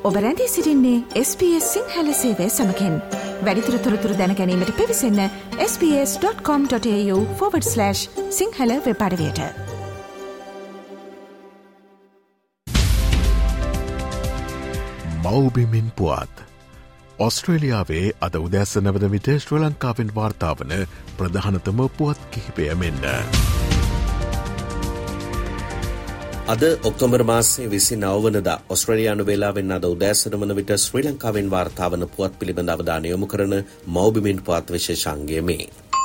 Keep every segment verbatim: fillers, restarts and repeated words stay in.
ඔබ රැඳී සිටින්නේ එස් බී එස් සිංහල සේවය සමගින්. වැඩිදුර තොරතුරු දැන ගැනීමට පිවිසන්න S B S dot com dot AU forward slash Sinhala web අඩවියට. මව්බිමින් පුවත්. ඔස්ට්‍රේලියාවේ අද උදැසන වන විට ශ්‍රී ලංකාවෙන් වාර්තා වන ප්‍රධානතම පුවත් කිහිපය මෙන්න. අද ඔක්තෝබර් මාසයේ විසිනව වනදා ඔස්ට්‍රේලියානු වේලාවෙන් අද උදෑසන වන විට ශ්‍රී ලංකාවෙන් වාර්තා වන පුවත් පිළිබඳ අවධානය යොමු කරන මව්බිමින් පුවත් විශේෂාංගය මේ.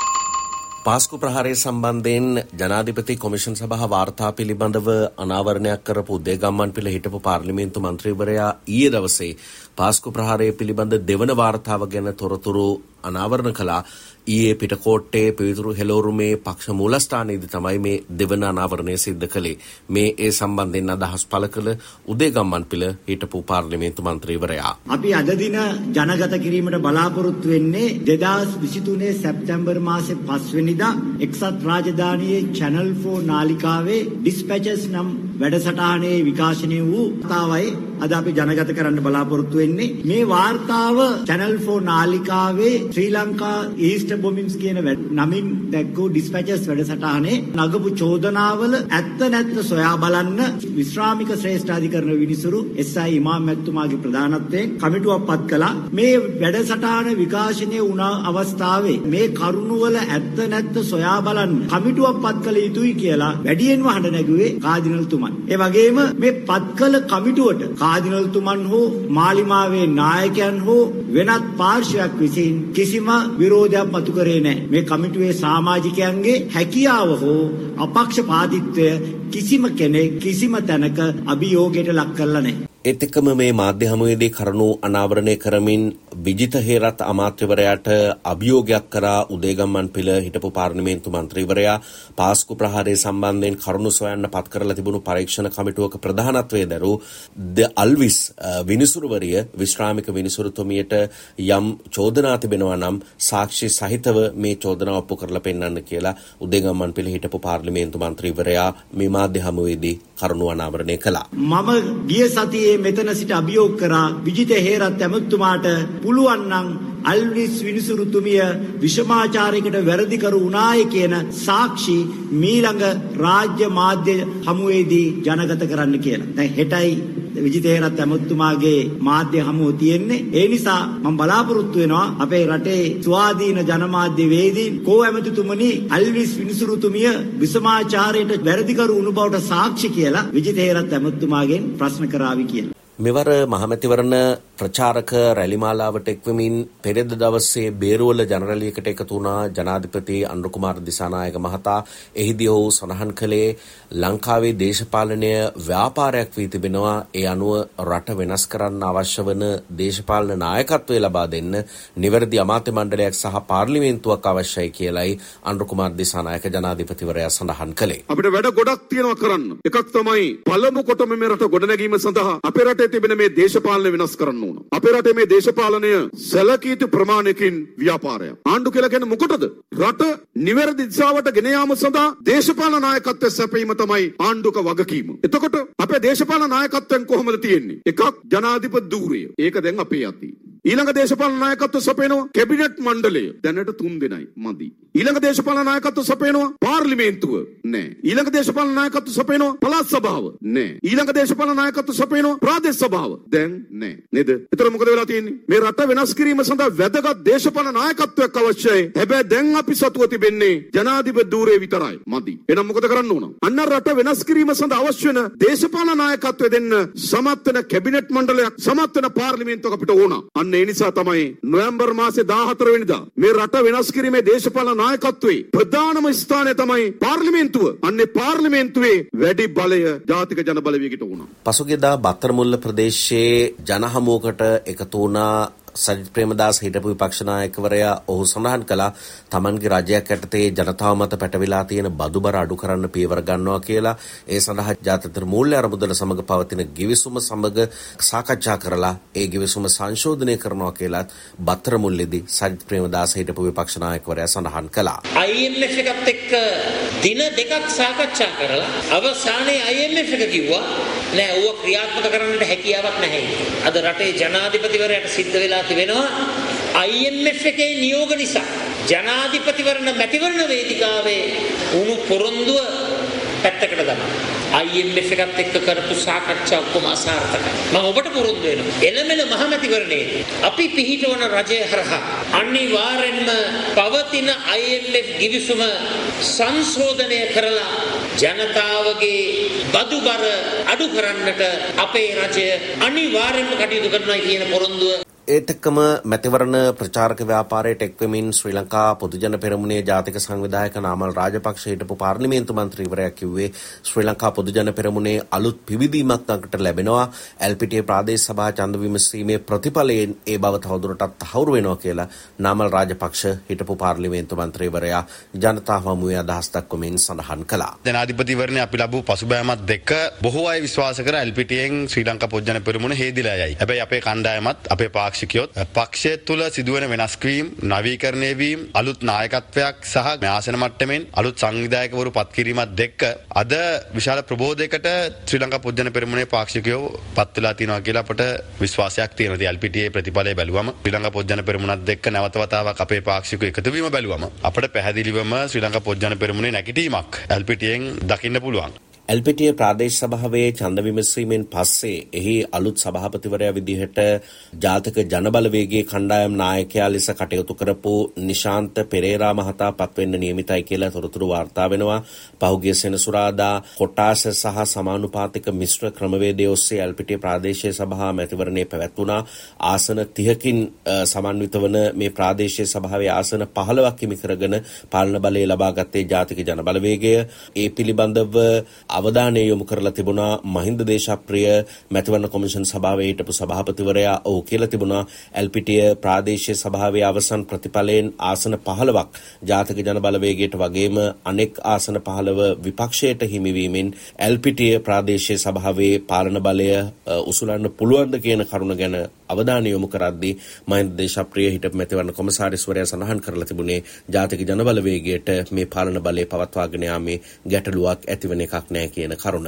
පාස්කු ප්‍රහාරය සම්බන්ධයෙන් ජනාධිපති කොමිෂන් සභාව වාර්තා පිළිබඳව අනාවරණයක් කරපු උදේගම්මන්පිල හිටපු පාර්ලිමේන්තු මන්ත්‍රීවරයා ඊයේ දවසේ පාස්කු ප්‍රහාරය පිළිබඳ දෙවන වාර්තාව ගැන තොරතුරු අනාවරණ කළා. ඊයේ පිටකෝට්ටේ පිවිතුරු හෙළෝරුමේ පක්ෂ මූලස්ථානයේදී තමයි මේ දෙවන අනාවරණය සිද්ධ කළේ. මේ ඒ සම්බන්ධයෙන් අදහස් පළ කළ උදේගම්මන්පිල හිටපු පාර්ලිමේන්තු මන්ත්‍රීවරයා. අපි අද දින ජනගත කිරීමට බලාපොරොත්තු වෙන්නේ දෙදාස් විසිතුනේ සැප්තැම්බර් මාසේ පස්වෙනිදා එක්සත් රාජධානියේ චැනල් ෆෝර් නාලිකාවේ ඩිස්පැචස් නම් වැඩසටහනේ විකාශනය වූ වාර්තාවයි අද අපි ජනගත කරන්න බලාපොරොත්තු වෙන්නේ. මේ වාර්තාව චැනල් ෆෝර් නාලිකාවේ ශ්‍රී ලංකා ඊස්ට් බොමින්ස් කියන නමින් දැක්වූ ඩිස්පැචස් වැඩසටහනේ නගපු චෝදනාවල ඇත්ත නැත්ත සොයා බලන්න විශ්‍රාමික ශ්‍රේෂ්ඨාධිකරණ විනිසුරු එස් ආයි ඉමාම් මැතිතුමාගේ ප්‍රධානත්වයෙන් කමිටුවක් පත් කළා. මේ වැඩසටහන විකාශනය වුණ අවස්ථාවේ මේ කරුණු වල ඇත්ත නැත්ත සොයා බලන්න කමිටුවක් පත් කළ යුතුයි කියලා වැඩියෙන්ම හඬ නැගුවේ කාදිනල්තුමන්. ඒ වගේම මේ පත් කළ කමිටුවට කාදිනල්තුමන් හෝ මාලිමාවේ නායකයන් හෝ වෙනත් පාර්ශවයක් විසින් කිසිම විරෝධයක් මතු කරේ නැහැ. මේ කමිටුවේ සමාජිකයන්ගේ හැකියාව හෝ අපක්ෂපාතීත්වය කිසිම කෙනෙක් කිසිම තැනක අභියෝගයට ලක් කරලා නැහැ. ඒත් එක්කම මේ මාධ්‍ය හමුවේදී කරුණු අනාවරණය කරමින් විජිත හේරත් අමාත්‍යවරයාට අභියෝගයක් කරා උදේගම්මන්පිල හිටපු පාර්ලිමේන්තු මන්ත්‍රීවරයා. පාස්කු ප්‍රහාරය සම්බන්ධයෙන් කරුණු සොයන්න පත් කරලා තිබුණු පරීක්ෂණ කමිටුවක ප්‍රධානත්වයේ දරූ ද අල්විස් විනිසුරුවරිය විශ්‍රාමික විනිසුරුතුමියට යම් චෝදනා තිබෙනවා නම් සාක්ෂි සහිතව මේ චෝදනාව ඔප්පු කරලා පෙන්වන්න කියලා උදේගම්මන්පිල හිටපු පාර්ලිමේන්තු මන්ත්‍රීවරයා මේ මාධ්‍ය හමුවේදී කරුණු අනාවරණය කළා. මම ගිය සතියේ මෙතන සිට අභියෝග කරා විජිත හේරත් ඇමතුමාට පුළුවන් නම් අල්විස් විනිසුරුතුමිය විෂමාචාරයකට වැරදි කරු උනායි කියන සාක්ෂි මීළඟ රාජ්‍ය මාධ්‍ය හමුවේදී ජනගත කරන්න කියලා. දැන් හෙටයි විජිත හේරත් ඇමතුමාගේ මාධ්‍ය හමුව තියෙන්නේ. ඒ නිසා මම බලාපොරොත්තු වෙනවා අපේ රටේ ස්වාධීන ජනමාධ්‍ය වේදීන් කෝ ඇමතිතුමනි අල්විස් විනිසුරුතුමිය විෂමාචාරයට වැරදි කරු උණු බවට සාක්ෂි කියලා විජිත හේරත් ඇමතුමාගෙන් ප්‍රශ්න කරાવી කියලා. මෙවර මහමැතිවරණ ප්‍රචාරක රැලිමාලාවට එක්වමින් පෙරේද දවසේ බේරුවල ජනරැලියකට එකතු වුණා ජනාධිපති අනුර කුමාර දිසානායක මහතා. එහිදී ඔහු සඳහන් කළේ ලංකාවේ දේශපාලනය ව්‍යාපාරයක් වී තිබෙනවා. ඒ අනුව රට වෙනස් කරන්න අවශ්‍ය වන දේශපාලන නායකත්වය ලබා දෙන්න නිවැරදි අමාත්‍ය මණ්ඩලයක් සහ පාර්ලිමේන්තුවක් අවශ්‍යයි කියලයි අනුර කුමාර දිසානායක ජනාධිපතිවරයා සඳහන් කළේ. අපිට වැඩ ගොඩක් තියෙනවා කරන්න. එකක් තමයි පළමු කොටම මේ රට ගොඩනැගීම සඳහා අපේ රටේ තිබෙන මේ දේශපාලනය වෙනස් කරන්න ඕන. අපේ රටේ මේ දේශපාලනය සැලකිය යුතු ප්‍රමාණයකින් ව්‍යාපාරයක්. ආණ්ඩු කියලා කියන්නේ මොකටද? රට නිවැරදි දිශාවට ගෙන යාම සඳහා දේශපාලන නායකත්වය සැපයීම තමයි ආණ්ඩුක වගකීම. එතකොට අපේ දේශපාලන නායකත්වයෙන් කොහොමද තියෙන්නේ? එකක් ජනාධිපති ධූරය. ඒක දැන් අපේ අතේ. ඊළඟ දේශපාලන නායකත්ව සපයනවා කැබිනට් මණ්ඩලය. දැනට තුන් දෙනයි මදි. ඊළඟ දේශපාලන නායකත්ව සපයනවා පාර්ලිමේන්තුව. නෑ. ඊළඟ දේශපාලන නායකත්ව සපයනවා පළාත් සභාව. නෑ. ඊළඟ දේශපාලන නායකත්ව සපයනවා ප්‍රාදේශ සභාව. දැන් නෑ. නේද? ඒතර මොකද වෙලා තියෙන්නේ? මේ රට වෙනස් කිරීම සඳහා වැදගත් දේශපාලන නායකත්වයක් අවශ්‍යයි. හැබැයි දැන් අපි සතුව තිබෙන්නේ ජනාධිපති ධූරය විතරයි. මදි. එහෙනම් මොකද කරන්න ඕන? අන්න රට වෙනස් කිරීම සඳහා අවශ්‍ය වෙන දේශපාලන නායකත්වය දෙන්න සමත් වෙන කැබිනට් මණ්ඩලයක් සමත් වෙන පාර්ලිමේන්තුවක් අපිට ඕන. අන්න ඒ නිසා තමයි නොවැම්බර් මාසේ දාහතර වෙනිදා මේ රට වෙනස් කිරීමේ දේශපාලන නායකත්වයේ ප්‍රධානම ස්ථානය තමයි පාර්ලිමේන්තුව. අන්නේ පාර්ලිමේන්තුවේ වැඩි බලය ජාතික ජන බලවේගයට වුණා. පසුගියදා බත්තරමුල්ල ප්‍රදේශයේ ජනහමුවකට එකතු වුණා සජිත් ප්‍රේමදාස හිටපු විපක්ෂ නායකවරයා. ඔහු සඳහන් කළා තමන්ගේ රජයක් යටතේ ජනතාව මත පැටවිලා තියෙන බදුබර අඩු කරන්න පියවර ගන්නවා කියලා. ඒ සඳහා ජාත්‍යන්තර මූල්‍ය අරමුදල සමග පවතින ගිවිසුම සමග සාකච්ඡා කරලා ඒ ගිවිසුම සංශෝධනය කරනවා කියලා බත්තරමුල්ලේදී සජිත් ප්‍රේමදාස හිටපු විපක්ෂ නායකවරයා සඳහන් කළා. ආයි එම් එෆ් එකත් එක්ක දින දෙකක් සාකච්ඡා කරලා අවසානයේ ආයි එම් එෆ් එක කිව්වා නෑ ඌව ක්‍රියාත්මක කරන්නට හැකියාවක් නැහැ. අද රටේ ජනාධිපතිවරයාට සිද්ධ වෙලා තිබෙනවා I M F එකේ නියෝග නිසා ජනාධිපතිවරණ මැතිවරණ වේදිකාවේ උණු පොරොන්දුව පැත්තකට දානවා. I M F එකත් එක්ක කරපු සාකච්ඡා ඔක්කොම අසාර්ථකයි. මම ඔබට පොරොන්දු වෙනවා. එළමෙන මහමැතිවරණයේදී අපි පිහිටවන රජය හරහා අනිවාර්යෙන්ම පවතින I M F ගිවිසුම සංශෝධනය කරලා ජනතාවගේ බදු බර අඩු කරන්නට අපේ රජය අනිවාර්යෙන්ම කටයුතු කරනවා කියන පොරොන්දුව ඒත් එක්කම මැතිවරණ ප්‍රචාරක ව්‍යාපාරයට එක්වෙමින් ශ්‍රී ලංකා පොදුජන පෙරමුණේ ජාතික සංවිධායක නාමල් රාජපක්ෂ හිටපු පාර්ලිමේන්තු මන්ත්‍රීවරයා කිව්වේ ශ්‍රී ලංකා පොදුජන පෙරමුණේ අලුත් පිවිදීමක් ළඟට ලැබෙනවා. එල් පී ටී ඒ ප්‍රාදේශ සභා ඡන්ද විමසීමේ ප්‍රතිඵලයෙන් ඒ බව තවදුරටත් තහවුරු වෙනවා කියලා නාමල් රාජපක්ෂ හිටපු පාර්ලිමේන්තු මන්ත්‍රීවරයා ජනතාව හමුවේ අදහස් දක්වමින් සඳහන් කළා. ජනාධිපතිවරණය අපි ලැබූ පසුබෑමත් දෙක බොහෝ අය විශ්වාස කර එල් පී ටී යෙන් ශ්‍රී ලංකා පොදුජන පෙරමුණ හේදිලා යයි. හැබැයි අපේ කණ්ඩායමත් අපේ පක්ෂය තුළ සිදුවන වෙනස්වීම් නවීකරණය වීම අලුත් නායකත්වයක් සහ ආසන මට්ටමින් අලුත් සංවිධායකවරු පත් කිරීමත් එක්ක අද විශාල ප්‍රබෝධයකට ශ්‍රී ලංකා පොදුජන පෙරමුණේ පාක්ෂිකයෝ පත් වෙලා තියෙනවා කියලා අපට විශ්වාසයක් තියෙනවා. එල් පී ටී ඒ ප්‍රතිඵලය බැලුවම ශ්‍රී ලංකා පොදුජන පෙරමුණත් එක්ක නැවත වතාවක් අපේ පාක්ෂිකයෝ එකතු වීම බැලුවම අපට පැහැදිලිවම ශ්‍රී ලංකා පොදුජන පෙරමුණේ නැගිටීමක් එල් පී ටී යෙන් දකින්න පුළුවන්. එල් පී ටී ඒ ප්‍රාදේශ සභාවේ ඡන්ද විමසීමෙන් පස්සේ එහි අලුත් සභාපතිවරයා විදිහට ජාතික ජනබලවේගයේ කණ්ඩායම් නායකයා ලෙස කටයුතු කරපු නිශාන්ත පෙරේරා මහතා පත්වෙන්න නියමිතයි කියලා තොරතුරු වාර්තා වෙනවා. පහුගිය සෙනසුරාදා කොටාස සහ සමානුපාතික මිශ්‍ර ක්‍රමවේදය ඔස්සේ එල් පී ටී ඒ ප්‍රාදේශීය සභා මැතිවරණය පැවැත්වුණා. ආසන තිහකින් සමන්විත වන මේ ප්‍රාදේශීය සභාවේ ආසන පහළොවක් හිමි කරගෙන පාලන බලය ලබාගත්තේ ජාතික ජනබලවේගය. ඒ පිළිබඳව අවධානය යොමු කරලා තිබුණා මහින්ද දේශප්‍රිය මැතිවරණ කොමිෂන් සභාවේ හිටපු සභාපතිවරයා ඔහු කියලා තිබුණා එල් පී ටී ඒ ප්‍රාදේශීය සභාවේ අවසන් ප්‍රතිඵලයෙන් ආසන පහළොවක් ජාතික ජනබලවේගයට වගේම අනෙක් ආසන පහළොව විපක්ෂයට හිමිවීමෙන් එල් පී ටී ඒ ප්‍රාදේශීය සභාවේ පාලන බලය උසුලන්න පුළුවන්ද කියන කරුණ ගැන අවධානය යොමු කරද්දී මහින්ද දේශප්‍රිය හිටපු මැතිවරණ කොමසාරිස්වරයා සඳහන් කරලා තිබුණේ ජාතික ජනබලවේගයට මේ පාලන බලය පවත්වාගෙන යාමේ ගැටලුවක් ඇතිවන එකක් නෑ කියන කරුණ.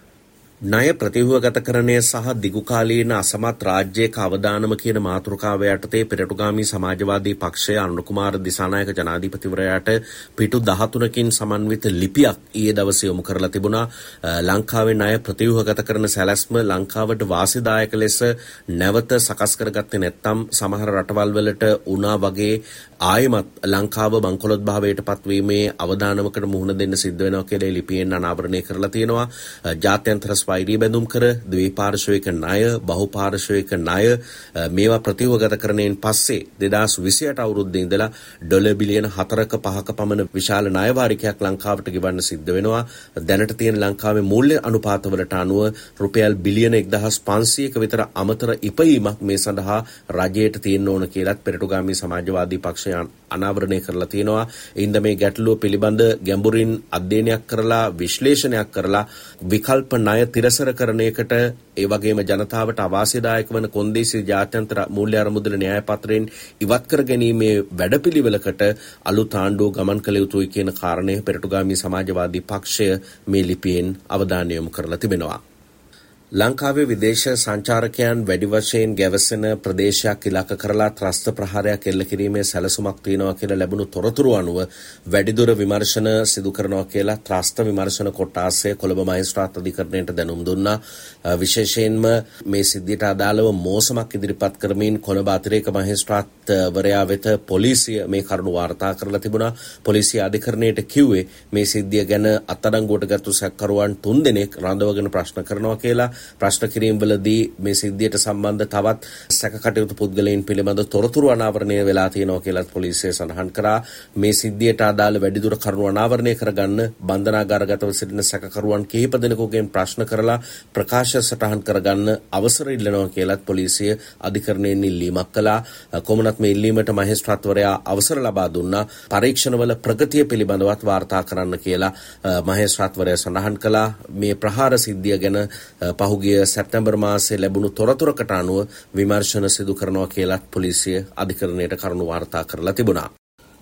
ණය ප්‍රතිව්‍යුහගතකරණය සහ දිගුකාලීන අසමත් රාජ්‍යයක අවදානම කියන මාතෘකාව යටතේ පෙරටුගාමී සමාජවාදී පක්ෂය අනුර කුමාර දිසානායක ජනාධිපතිවරයාට පිටු දහතුනකින් සමන්විත ලිපියක් ඊයේ දවසේ යොමු කරලා තිබුණා. ලංකාවේ ණය ප්‍රතිව්‍යුහගත කරන සැලැස්ම ලංකාවට වාසිදායක ලෙස නැවත සකස් කරගත්තේ නැත්නම් සමහර රටවල් වලට උනා වගේ ආයමත් ලංකාව බංකොලොත් භාවයට පත්වීමේ අවදානමකට මුහුණ දෙන්න සිද්ධ වෙනවා කියලා ලිපියෙන් අනාවරණය කරලා තියෙනවා. ජාත්‍යන්තර ස්වෛරී බැඳුම් කර ද්විපාර්ශ්වික ණය බහුපාර්ශ්වික ණය මේවා ප්‍රතිව්‍යුහගතකරණයෙන් පස්සේ දෙදාස් විසිඅට අවුරුද්දේ ඉඳලා ඩොලර් බිලියන හතරක පහක පමණ විශාල ණය වාරිකයක් ලංකාවට ගෙවන්න සිද්ධ වෙනවා. දැනට තියෙන ලංකාවේ මූල්‍ය අනුපාතවලට අනුව රුපියල් බිලියන එක්දහස් පන්සීයක විතර අමතර ඉපයීමක් මේ සඳහා රජයට තියෙන්න ඕන කියලත් පෙරටුගාමී සමාජවාදී පක්ෂය අනාවරණය කරලා තියෙනවා. ඉන්ද මේ ගැටලුව පිළිබඳ ගැඹුරින් අධ්‍යයනයක් කරලා විශ්ලේෂණයක් කරලා විකල්ප ණය තිරසරකරණයකට ඒ වගේම ජනතාවට අවාසිදායක වන කොන්දේසි ජාත්‍යන්තර මූල්‍ය අරමුදල න්‍යාය පත්‍රයෙන් ඉවත් කර ගැනීමේ වැඩපිළිවෙලකට අලුත් ආණ්ඩුව ගමන් කළ යුතුයි කියන කාරණය පෙරටුගාමී සමාජවාදී පක්ෂය මේ ලිපියෙන් අවධානය යොමු කරලා තිබෙනවා. ලංකාවේ විදේශ සංචාරකයන් වැඩි වශයෙන් ගැවසෙන ප්‍රදේශයක් ඉලක්ක කරලා ත්‍රස්ත ප්‍රහාරයක් එල්ල කිරීමේ සැලසුමක් තියෙනවා කියලා ලැබුණු තොරතුරු අනුව වැඩිදුර විමර්ශන සිදු කරනවා කියලා ත්‍රස්ත විමර්ශන කොට්ටාසය කොළඹ මහේස්ත්‍රාත් අධිකරණයට දැනුම් දුන්නා. විශේෂයෙන්ම මේ සිද්ධියට අදාළව මෝසමක් ඉදිරිපත් කරමින් කොළඹ අතිරේක මහේස්ත්‍රාත්වරයා වෙත පොලිසිය මේ කරුණු වාර්තා කරලා තිබුණා. පොලිසිය අධිකරණයට කිව්වේ මේ සිද්ධිය ගැන අත්අඩංගුවට ගත්තු සැකකරුවන් තුන් දෙනෙක් රඳවගෙන ප්‍රශ්න කරනවා කියලා. ප්‍රශ්න කිරීම්වලදී මේ සිද්ධියට සම්බන්ධ තවත් සැකකටයුතු පුද්ගලයන් පිළිබඳ තොරතුරු අනාවරණය වෙලා තියෙනවා කියලා පොලිසිය සඳහන් කරා. මේ සිද්ධියට අදාළ වැඩිදුර කරුණු අනාවරණය කරගන්න බන්ධනාගාරගතව සිටින සැකකරුවන් කිහිප දෙනෙකුගෙන් ප්‍රශ්න කරලා ප්‍රකාශ සටහන් කරගන්න අවසර ඉල්ලනවා කියලාත් පොලිසිය අධිකරණයෙන් ඉල්ලීමක් කළා. කොමුණත් මේ ඉල්ලීමට මහේස්ත්‍රාත්වරයා අවසර ලබා දුන්නා. පරීක්ෂණවල ප්‍රගතිය පිළිබඳවත් වාර්තා කරන්න කියලා මහේස්ත්‍රාත්වරයා සඳහන් කළා. මේ ප්‍රහාර සිද්ධිය ගැන පහුගිය සැප්තැම්බර් මාසයේ ලැබුණු තොරතුරකට අනුව විමර්ශන සිදු කරනවා කියලා පොලිසිය අධිකරණයට කරුණු වාර්තා කරලා තිබුණා.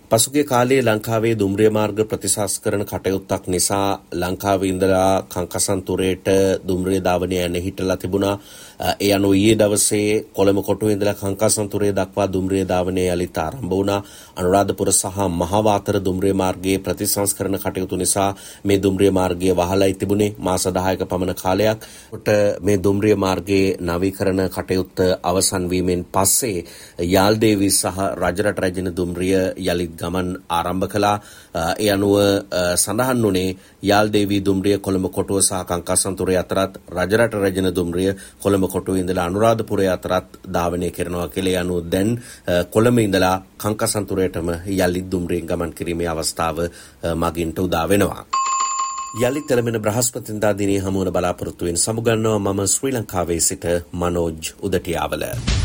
පසුගිය කාලයේ ලංකාවේ දුම්රිය මාර්ග ප්‍රතිසංස්කරණ කටයුත්තක් නිසා ලංකාවේ ඉඳලා කංකසන්තුරේට දුම්රිය ධාවනය යන හිටලා තිබුණා. ඒ අනුව ඊයේ දවසේ කොළඹ කොටුවේ ඉඳලා කංකසන්තුරේ දක්වා දුම්රිය ධාවනය යලිත් ආරම්භ වුණා. අනුරාධපුර සහ මහවාතර දුම්රිය මාර්ගයේ ප්‍රතිසංස්කරණ කටයුතු නිසා මේ දුම්රිය මාර්ගය වහලායි තිබුණේ මාස දහයක පමණ කාලයක්. කොට මේ දුම්රිය මාර්ගයේ නවීකරණ කටයුත්ත අවසන් වීමෙන් පස්සේ යාල්දේවි සහ රජරට රැජින දුම්රිය යලිත් ගමන් ආරම්භ කළා. ඒ අනුව සඳහන් වුණේ යාල්දේවි දුම්රිය කොළඹ කොටුව සහ කංකසන්තුරේ අතරත් රජරට රැජින දුම්රිය කොළඹ කොටුවේ ඉඳලා අනුරාධපුරය අතරත් ධාවනය කරනවා කියලා. ඒ අනුව දැන් කොළඹ ඉඳලා කංකසන්තුරේටම යලිත් දුම්රියෙන් ගමන් කිරීමේ අවස්ථාව මගින්ට උදා වෙනවා. යලිත් එළඹෙන බ්‍රහස්පතින්දා දිනේ හමුවන බලාපොරොත්තුවෙන් සමුගන්නවා මම ශ්‍රී ලංකාවේ සිට මනෝජ් උදටියාවල.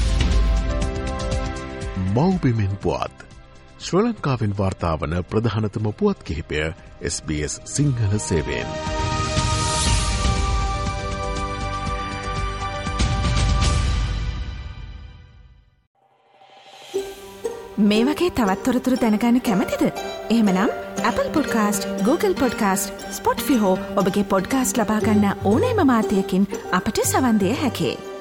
මෞබිමෙන් පුවත් ශ්‍රී ලංකාවෙන් වාර්තාවන ප්‍රධානතම පුවත් කිහිපය එස් බී එස් සිංහල සේවයෙන්. මේ වගේ තවත් තොරතුරු දැනගන්න කැමතිද? එහෙමනම් Apple Podcast, Google Podcast, Spotify හෝ ඔබගේ පොඩ්කාස්ට් ලබා ගන්න ඕනෑම මාධ්‍යයකින් අපට සවන් දිය හැකියි.